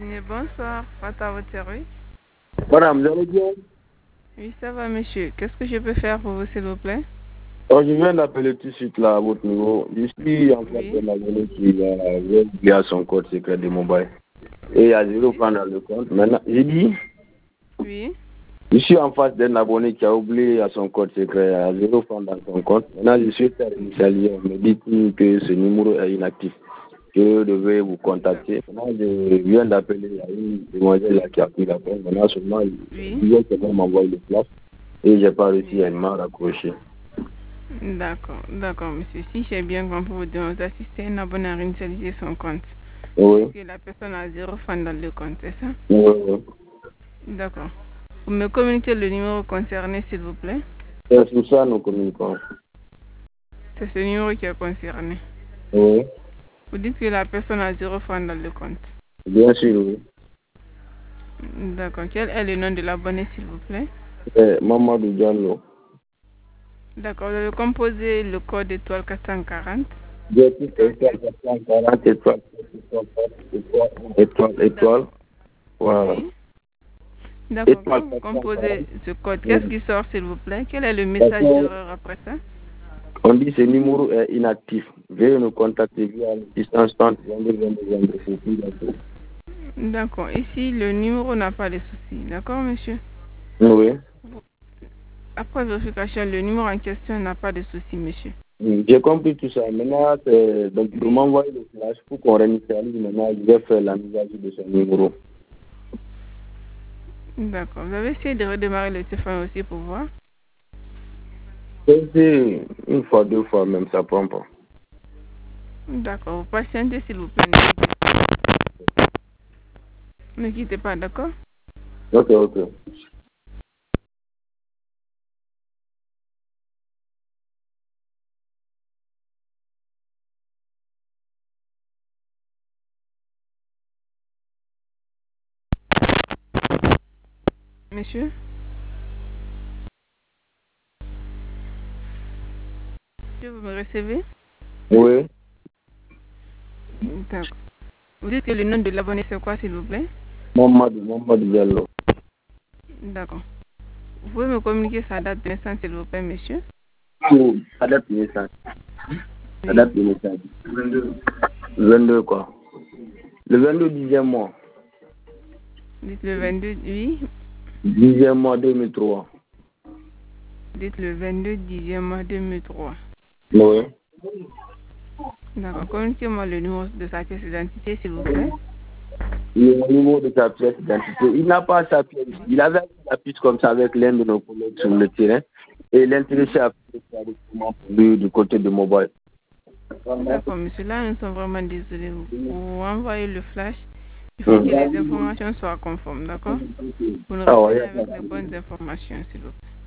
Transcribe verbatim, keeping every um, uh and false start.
Et bonsoir, Fata votre service. Madame, vous allez bien? Oui, ça va, monsieur. Qu'est-ce que je peux faire pour vous, s'il vous plaît? Oh, je viens d'appeler tout de suite là à votre niveau. Je suis en face Oui. de la journée qui a oublié son code secret de mobile. Et il y a zéro Oui. franc dans le compte. Maintenant, j'ai dit, Oui. je suis en face d'un abonné qui a oublié son code secret. Il y a zéro franc dans son compte. Maintenant, je suis initialisé. On me dit que ce numéro est inactif. Je devais vous contacter. Maintenant, je viens d'appeler. Il y a une demoiselle là qui a pris l'appel. Maintenant, seulement, il Oui. disait qu'elle m'envoie le flash. Et j'ai pas réussi, Oui. elle m'a raccroché. D'accord, d'accord, monsieur. Si j'ai bien compris, vous devez assister à un abonné à réinitialiser son compte. Oui. Puisque la personne a zéro franc dans le compte, c'est ça? Oui, oui. D'accord. Vous me communiquez le numéro concerné, s'il vous plaît? C'est sur ça nous communiquons. C'est ce numéro qui est concerné. Oui. Vous dites que la personne a zéro franc dans le compte. Bien sûr, oui. D'accord. Quel est le nom de l'abonné, s'il vous plaît? C'est Mamadou Diallo. D'accord. Vous avez composé le code étoile quatre cent quarante. J'ai tout étoile, quatre cent quarante étoiles, étoile, étoile, étoile, étoile. Voilà. Oui. D'accord. Étoile Quand vous quatre cent composez quarante. ce code, qu'est-ce Oui. qui sort, s'il vous plaît? Quel est le Parce message qu'on d'erreur après ça? on dit que ce numéro est inactif. Veuillez nous contacter via distance trente vingt-deux vingt-deux vingt-deux pour plus d'infos. D'accord. Ici, le numéro n'a pas de souci. D'accord, monsieur? Oui. Après vérification, le numéro en question n'a pas de souci, monsieur. Oui, j'ai compris tout ça. Maintenant, c'est donc de Oui. m'envoyer le flash pour qu'on réinitialise. Maintenant, je vais faire la mise à jour de ce numéro. D'accord. Vous avez essayé de redémarrer le téléphone aussi pour voir? C'est une fois, deux fois même, ça prend pas. D'accord. Vous patientez, s'il vous plaît. Ne quittez pas, Ne quittez pas, d'accord? Ok, ok. Monsieur? Monsieur, vous me recevez? Oui. D'accord. Vous dites que le nom de l'abonné, c'est quoi, s'il vous plaît? Mamadou, Mamadou Diallo. D'accord. Vous pouvez me communiquer sa date de naissance, s'il vous plaît, monsieur? Oh, ça date de naissance. Ça Oui. date de naissance. vingt-deux quoi. Le vingt-deux dixième mois. Dites le vingt-deux, oui. Dixième mois deux mille trois. Dites le vingt-deux dixième mois deux mille trois. Oui. D'accord. Communiquez-moi le numéro de sa pièce d'identité, s'il vous plaît. Le numéro de sa pièce d'identité. Il n'a pas sa pièce. Il avait la pièce comme ça avec l'un de nos collègues sur le terrain. Et l'intéressé a fait le document pour lui du côté de mobile. D'accord, monsieur. Là, nous sommes vraiment désolés. Vous envoyez le flash. Il faut que Hum. les informations soient conformes, d'accord? Vous nous Ah ouais, revenez y a pas avec de les souci. bonnes informations, s'il vous plaît.